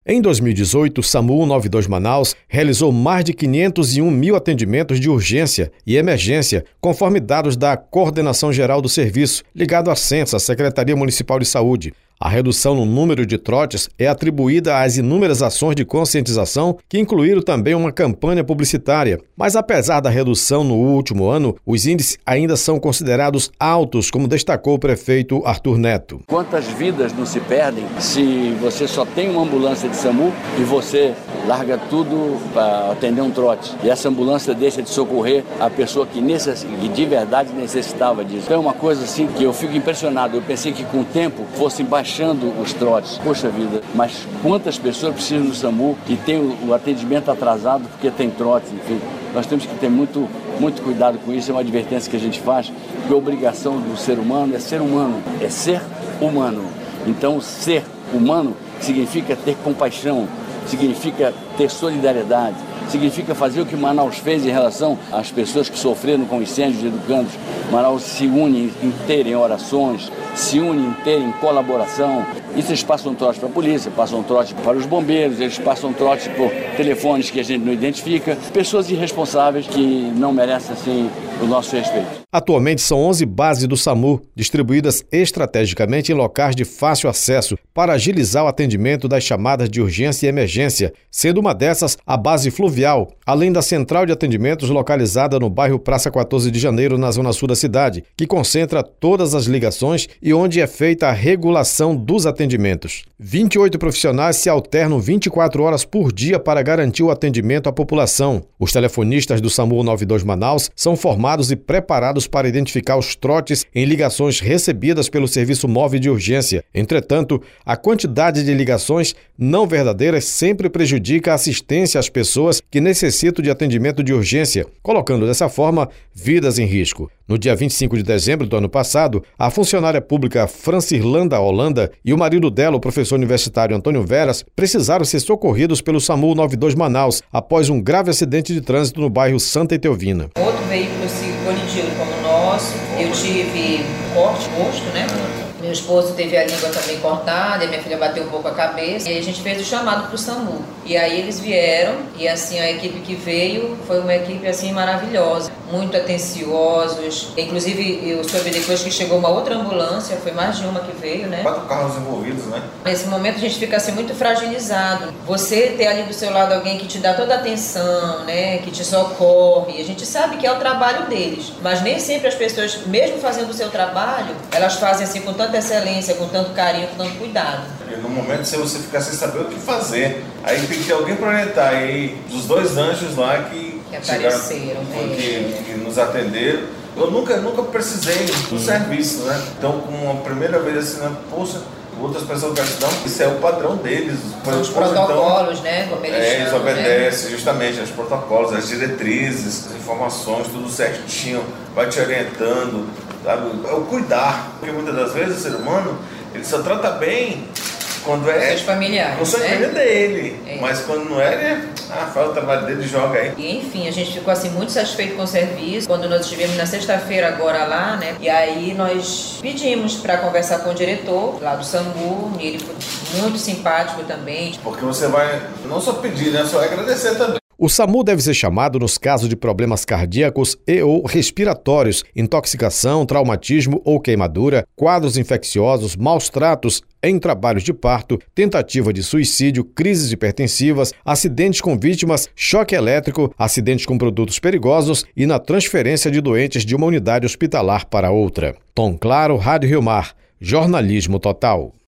Em 2018, o SAMU 92 Manaus realizou mais de 501 mil atendimentos de urgência e emergência, conforme dados da Coordenação Geral do Serviço, ligado à SENS, a Secretaria Municipal de Saúde. A redução no número de trotes é atribuída às inúmeras ações de conscientização que incluíram também uma campanha publicitária. Mas apesar da redução no último ano, os índices ainda são considerados altos, como destacou o prefeito Arthur Neto. Quantas vidas não se perdem se você só tem uma ambulância de SAMU e você larga tudo para atender um trote. E essa ambulância deixa de socorrer a pessoa que de verdade necessitava disso. Então é uma coisa assim que eu fico impressionado. Eu pensei que com o tempo fossem baixando os trotes. Poxa vida, mas quantas pessoas precisam do SAMU e tem o atendimento atrasado porque tem trote, enfim. Nós temos que ter muito cuidado com isso, é uma advertência que a gente faz, porque a obrigação do ser humano é ser humano, é ser humano. Então, ser humano significa ter compaixão, significa ter solidariedade, significa fazer o que Manaus fez em relação às pessoas que sofreram com incêndios de educandos. Manaus se une inteiro em orações, se une inteiro em colaboração. Isso eles passam trote para a polícia, passam trote para os bombeiros, eles passam trote por telefones que a gente não identifica. Pessoas irresponsáveis que não merecem, assim, o nosso respeito. Atualmente são 11 bases do SAMU, distribuídas estrategicamente em locais de fácil acesso para agilizar o atendimento das chamadas de urgência e emergência, sendo uma dessas a base fluvial, além da central de atendimentos localizada no bairro Praça 14 de Janeiro, na zona sul da cidade, que concentra todas as ligações e onde é feita a regulação dos atendimentos. 28 profissionais se alternam 24 horas por dia para garantir o atendimento à população. Os telefonistas do SAMU 92 Manaus são formados e preparados para identificar os trotes em ligações recebidas pelo Serviço Móvel de Urgência. Entretanto, a quantidade de ligações não verdadeiras sempre prejudica a assistência às pessoas que necessitam de atendimento de urgência, colocando dessa forma vidas em risco. No dia 25 de dezembro do ano passado, a funcionária pública Francirlanda Holanda e o marido dela, o professor universitário Antônio Veras, precisaram ser socorridos pelo SAMU 92 Manaus após um grave acidente de trânsito no bairro Santa Etelvina. Outro veículo se colidiu como o nosso, eu tive corte no rosto, né? Meu esposo teve a língua também cortada, e minha filha bateu um pouco a cabeça. E a gente fez o chamado para o SAMU. E aí eles vieram, e assim, a equipe que veio foi uma equipe assim maravilhosa, muito atenciosos. Inclusive, eu soube depois que chegou uma outra ambulância, foi mais de uma que veio, né? 4 carros envolvidos, né? Nesse momento a gente fica assim muito fragilizado. Você ter ali do seu lado alguém que te dá toda a atenção, né? Que te socorre. A gente sabe que é o trabalho deles, mas nem sempre as pessoas, mesmo fazendo o seu trabalho, elas fazem assim com tanta excelência, com tanto carinho, com tanto cuidado. E no momento se você ficar sem saber o que fazer, aí tem que ter alguém para orientar. Aí os 2 anjos lá que apareceram, que nos atenderam. Eu nunca precisei do serviço, né? Então, com a primeira vez assim, né? Poxa, outras pessoas gratidão, isso é o padrão deles. São os protocolos, né? Como eles chamam, eles obedecem, né? Justamente aos protocolos, às diretrizes, as informações, tudo certinho, vai te orientando, sabe? É o cuidar, porque muitas das vezes o ser humano, ele só trata bem quando é seus familiares, com a família dele, mas quando não é, né? Faz o trabalho dele e joga aí. E enfim, a gente ficou assim muito satisfeito com o serviço. Quando nós estivemos na sexta-feira agora lá, né? E aí nós pedimos para conversar com o diretor lá do SAMU, e ele foi muito simpático também. Porque você vai não só pedir, né? Você vai agradecer também. O SAMU deve ser chamado nos casos de problemas cardíacos e ou respiratórios, intoxicação, traumatismo ou queimadura, quadros infecciosos, maus tratos em trabalhos de parto, tentativa de suicídio, crises hipertensivas, acidentes com vítimas, choque elétrico, acidentes com produtos perigosos e na transferência de doentes de uma unidade hospitalar para outra. Tom Claro, Rádio Rio Mar, jornalismo total.